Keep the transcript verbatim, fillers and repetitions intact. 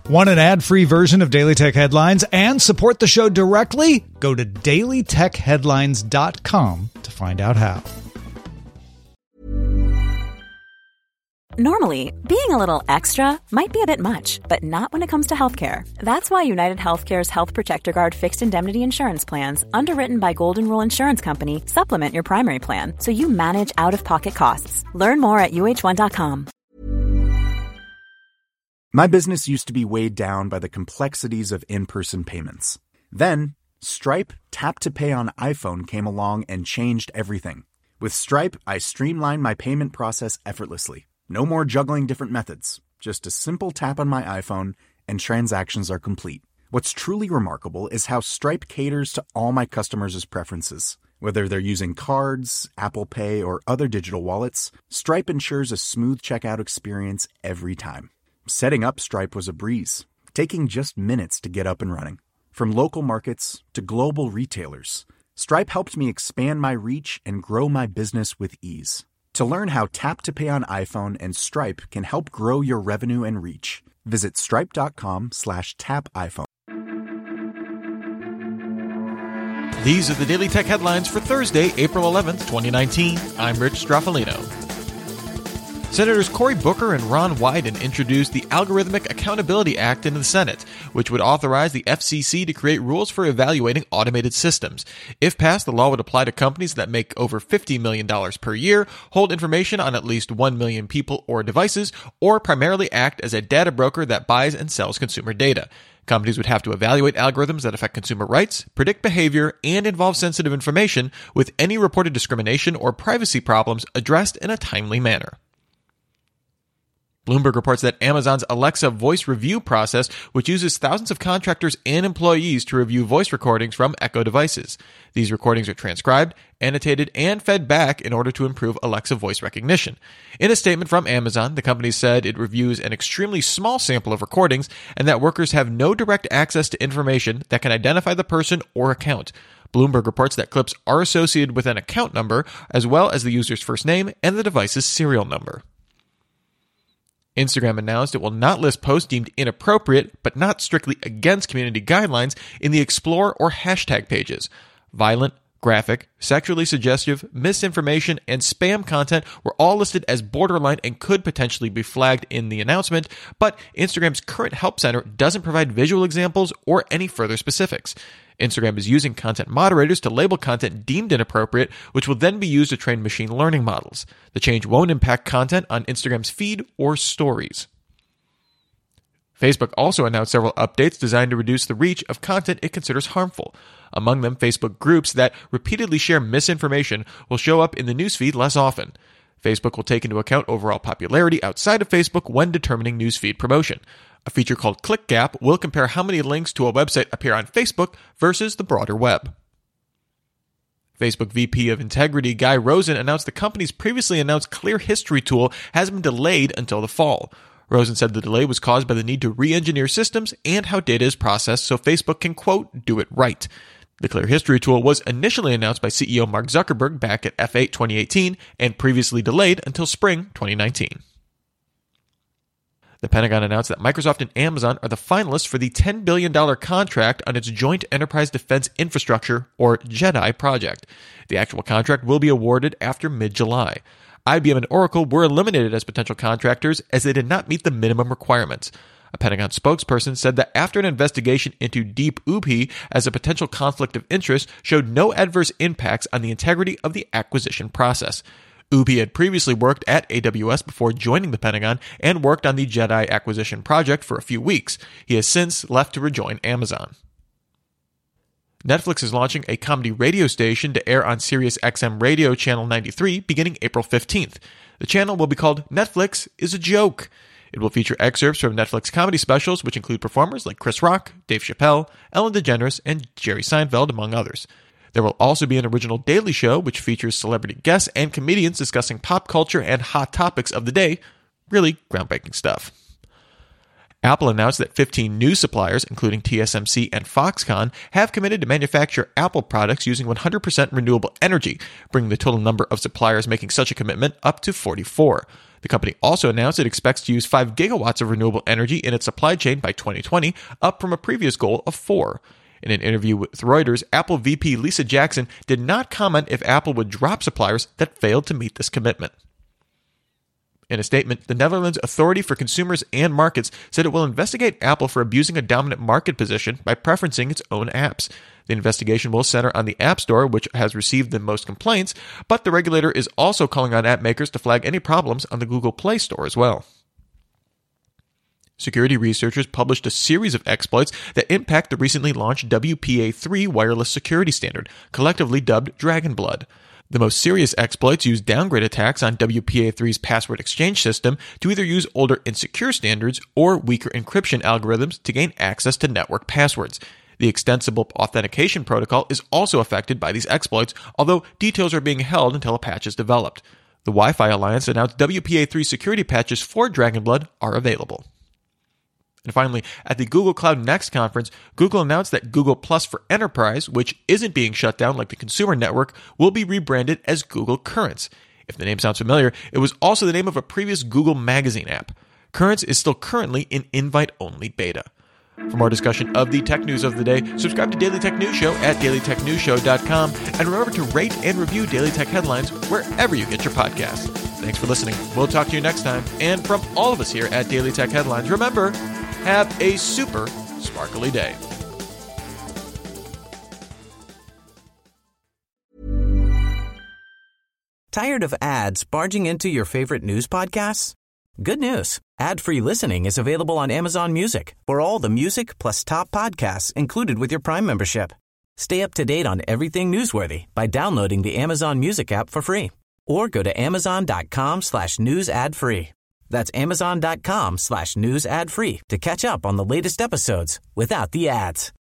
Want an ad-free version of Daily Tech Headlines and support the show directly? Go to daily tech headlines dot com to find out how. Normally, being a little extra might be a bit much, but not when it comes to healthcare. That's why United Healthcare's Health Protector Guard fixed indemnity insurance plans, underwritten by Golden Rule Insurance Company, supplement your primary plan so you manage out-of-pocket costs. Learn more at U H one dot com. My business used to be weighed down by the complexities of in-person payments. Then, Stripe Tap to Pay on iPhone came along and changed everything. With Stripe, I streamlined my payment process effortlessly. No more juggling different methods. Just a simple tap on my iPhone and transactions are complete. What's truly remarkable is how Stripe caters to all my customers' preferences. Whether they're using cards, Apple Pay, or other digital wallets, Stripe ensures a smooth checkout experience every time. Setting up Stripe was a breeze, taking just minutes to get up and running. From local markets to global retailers, Stripe helped me expand my reach and grow my business with ease. To learn how Tap to Pay on iPhone and Stripe can help grow your revenue and reach, visit stripe.com slash tap iPhone. These are the Daily Tech Headlines for Thursday, April eleventh, twenty nineteen. I'm Rich Straffolino. Senators Cory Booker and Ron Wyden introduced the Algorithmic Accountability Act into the Senate, which would authorize the F C C to create rules for evaluating automated systems. If passed, the law would apply to companies that make over fifty million dollars per year, hold information on at least one million people or devices, or primarily act as a data broker that buys and sells consumer data. Companies would have to evaluate algorithms that affect consumer rights, predict behavior, and involve sensitive information, with any reported discrimination or privacy problems addressed in a timely manner. Bloomberg reports that Amazon's Alexa voice review process, which uses thousands of contractors and employees to review voice recordings from Echo devices. These recordings are transcribed, annotated, and fed back in order to improve Alexa voice recognition. In a statement from Amazon, the company said it reviews an extremely small sample of recordings and that workers have no direct access to information that can identify the person or account. Bloomberg reports that clips are associated with an account number, as well as the user's first name and the device's serial number. Instagram announced it will not list posts deemed inappropriate, but not strictly against community guidelines, in the Explore or hashtag pages. Violent, graphic, sexually suggestive, misinformation, and spam content were all listed as borderline and could potentially be flagged in the announcement, but Instagram's current help center doesn't provide visual examples or any further specifics. Instagram is using content moderators to label content deemed inappropriate, which will then be used to train machine learning models. The change won't impact content on Instagram's feed or stories. Facebook also announced several updates designed to reduce the reach of content it considers harmful. Among them, Facebook groups that repeatedly share misinformation will show up in the newsfeed less often. Facebook will take into account overall popularity outside of Facebook when determining newsfeed promotion. A feature called ClickGap will compare how many links to a website appear on Facebook versus the broader web. Facebook V P of Integrity Guy Rosen announced the company's previously announced Clear History tool has been delayed until the fall. Rosen said the delay was caused by the need to re-engineer systems and how data is processed so Facebook can, quote, do it right. The Clear History tool was initially announced by C E O Mark Zuckerberg back at F eight twenty eighteen and previously delayed until spring twenty nineteen. The Pentagon announced that Microsoft and Amazon are the finalists for the ten billion dollars contract on its Joint Enterprise Defense Infrastructure, or JEDI, project. The actual contract will be awarded after mid-July. I B M and Oracle were eliminated as potential contractors as they did not meet the minimum requirements. A Pentagon spokesperson said that after an investigation into Deep U P I as a potential conflict of interest showed no adverse impacts on the integrity of the acquisition process. U P I had previously worked at A W S before joining the Pentagon and worked on the JEDI acquisition project for a few weeks. He has since left to rejoin Amazon. Netflix is launching a comedy radio station to air on Sirius X M Radio Channel ninety-three beginning April fifteenth. The channel will be called Netflix is a Joke. It will feature excerpts from Netflix comedy specials, which include performers like Chris Rock, Dave Chappelle, Ellen DeGeneres, and Jerry Seinfeld, among others. There will also be an original daily show, which features celebrity guests and comedians discussing pop culture and hot topics of the day. Really groundbreaking stuff. Apple announced that fifteen new suppliers, including T S M C and Foxconn, have committed to manufacture Apple products using one hundred percent renewable energy, bringing the total number of suppliers making such a commitment up to forty-four. The company also announced it expects to use five gigawatts of renewable energy in its supply chain by twenty twenty, up from a previous goal of four. In an interview with Reuters, Apple V P Lisa Jackson did not comment if Apple would drop suppliers that failed to meet this commitment. In a statement, the Netherlands Authority for Consumers and Markets said it will investigate Apple for abusing a dominant market position by preferencing its own apps. The investigation will center on the App Store, which has received the most complaints, but the regulator is also calling on app makers to flag any problems on the Google Play Store as well. Security researchers published a series of exploits that impact the recently launched W P A three wireless security standard, collectively dubbed Dragonblood. The most serious exploits use downgrade attacks on W P A three's password exchange system to either use older insecure standards or weaker encryption algorithms to gain access to network passwords. The extensible authentication protocol is also affected by these exploits, although details are being held until a patch is developed. The Wi-Fi Alliance announced W P A three security patches for Dragonblood are available. And finally, at the Google Cloud Next conference, Google announced that Google Plus for Enterprise, which isn't being shut down like the consumer network, will be rebranded as Google Currents. If the name sounds familiar, it was also the name of a previous Google Magazine app. Currents is still currently in invite-only beta. For more discussion of the tech news of the day, subscribe to Daily Tech News Show at daily tech news show dot com, and remember to rate and review Daily Tech Headlines wherever you get your podcasts. Thanks for listening. We'll talk to you next time. And from all of us here at Daily Tech Headlines, remember, have a super sparkly day. Tired of ads barging into your favorite news podcasts? Good news. Ad-free listening is available on Amazon Music for all the music plus top podcasts included with your Prime membership. Stay up to date on everything newsworthy by downloading the Amazon Music app for free or go to amazon.com slash news ad free. That's amazon.com slash news ad free to catch up on the latest episodes without the ads.